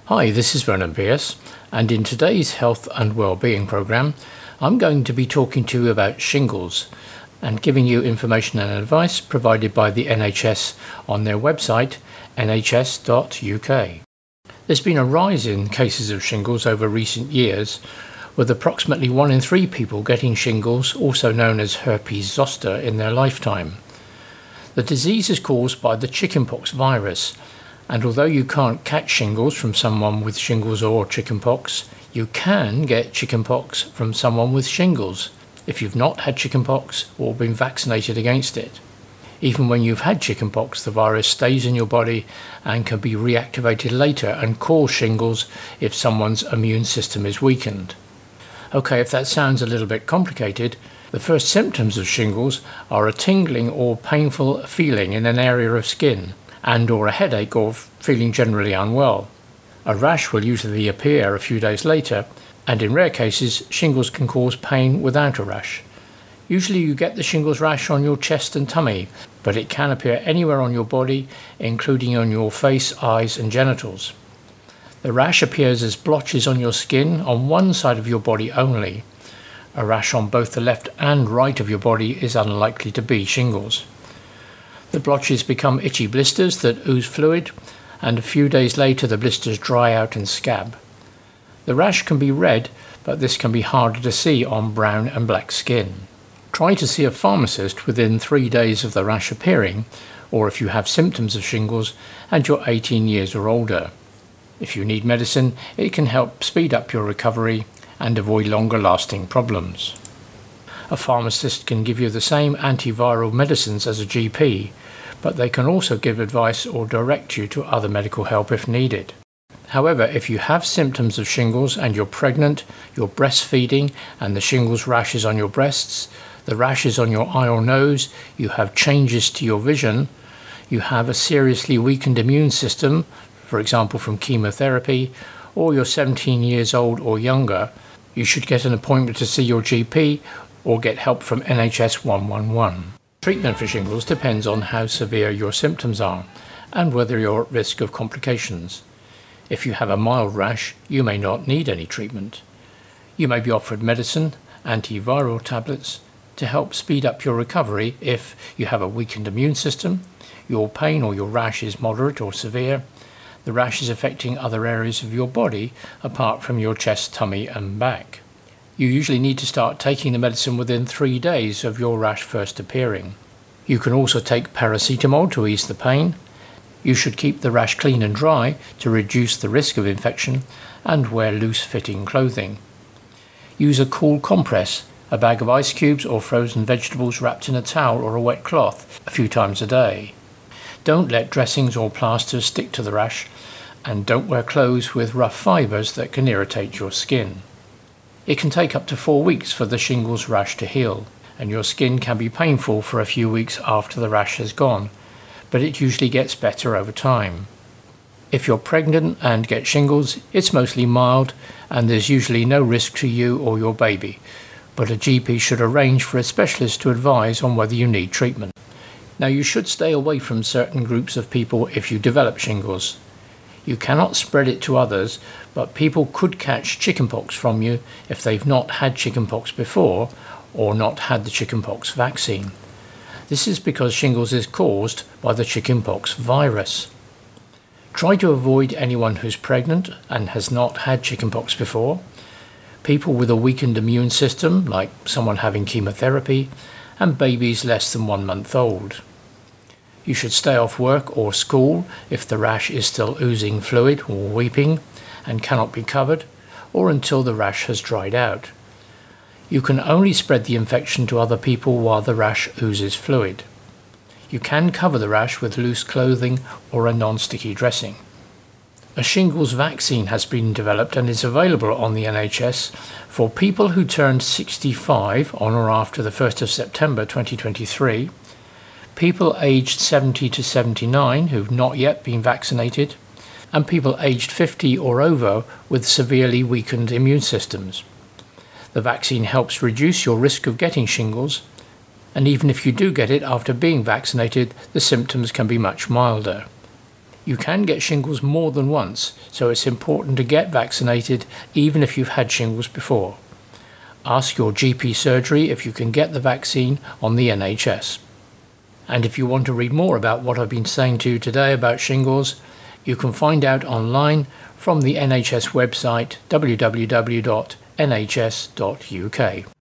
Hi, this is Vernon Pierce, and in today's Health and Wellbeing programme, I'm going to be talking to you about shingles and giving you information and advice provided by the NHS on their website, nhs.uk. There's been a rise in cases of shingles over recent years, with approximately 1 in 3 people getting shingles, also known as herpes zoster, in their lifetime. The disease is caused by the chickenpox virus, and although you can't catch shingles from someone with shingles or chickenpox, you can get chickenpox from someone with shingles if you've not had chickenpox or been vaccinated against it. Even when you've had chickenpox, the virus stays in your body and can be reactivated later and cause shingles if someone's immune system is weakened. Okay, if that sounds a little bit complicated, the first symptoms of shingles are a tingling or painful feeling in an area of skin, and or a headache or feeling generally unwell. A rash will usually appear a few days later, and in rare cases, shingles can cause pain without a rash. Usually you get the shingles rash on your chest and tummy, but it can appear anywhere on your body, including on your face, eyes and genitals. The rash appears as blotches on your skin on one side of your body only. A rash on both the left and right of your body is unlikely to be shingles. The blotches become itchy blisters that ooze fluid, and a few days later the blisters dry out and scab. The rash can be red, but this can be harder to see on brown and black skin. Try to see a pharmacist within 3 days of the rash appearing, or if you have symptoms of shingles and you're 18 years or older. If you need medicine, it can help speed up your recovery and avoid longer lasting problems. A pharmacist can give you the same antiviral medicines as a GP, but they can also give advice or direct you to other medical help if needed. However, if you have symptoms of shingles and you're pregnant, you're breastfeeding, and the shingles rash is on your breasts, the rash is on your eye or nose, you have changes to your vision, you have a seriously weakened immune system, for example from chemotherapy, or you're 17 years old or younger, you should get an appointment to see your GP or get help from NHS 111. Treatment for shingles depends on how severe your symptoms are and whether you're at risk of complications. If you have a mild rash, you may not need any treatment. You may be offered medicine, antiviral tablets, to help speed up your recovery if you have a weakened immune system, your pain or your rash is moderate or severe, the rash is affecting other areas of your body apart from your chest, tummy and back. You usually need to start taking the medicine within 3 days of your rash first appearing. You can also take paracetamol to ease the pain. You should keep the rash clean and dry to reduce the risk of infection and wear loose-fitting clothing. Use a cool compress, a bag of ice cubes or frozen vegetables wrapped in a towel or a wet cloth a few times a day. Don't let dressings or plasters stick to the rash, and don't wear clothes with rough fibres that can irritate your skin. It can take up to 4 weeks for the shingles rash to heal, and your skin can be painful for a few weeks after the rash has gone, but it usually gets better over time. If you're pregnant and get shingles, it's mostly mild and there's usually no risk to you or your baby, but a GP should arrange for a specialist to advise on whether you need treatment. Now, you should stay away from certain groups of people if you develop shingles. You cannot spread it to others, but people could catch chickenpox from you if they've not had chickenpox before or not had the chickenpox vaccine. This is because shingles is caused by the chickenpox virus. Try to avoid anyone who's pregnant and has not had chickenpox before, people with a weakened immune system, like someone having chemotherapy, and babies less than 1 month old. You should stay off work or school if the rash is still oozing fluid or weeping and cannot be covered, or until the rash has dried out. You can only spread the infection to other people while the rash oozes fluid. You can cover the rash with loose clothing or a non-sticky dressing. A shingles vaccine has been developed and is available on the NHS for people who turned 65 on or after the 1st of September 2023, people aged 70 to 79 who've not yet been vaccinated, and people aged 50 or over with severely weakened immune systems. The vaccine helps reduce your risk of getting shingles, and even if you do get it after being vaccinated, the symptoms can be much milder. You can get shingles more than once, so it's important to get vaccinated even if you've had shingles before. Ask your GP surgery if you can get the vaccine on the NHS. And if you want to read more about what I've been saying to you today about shingles, you can find out online from the NHS website www.nhs.uk.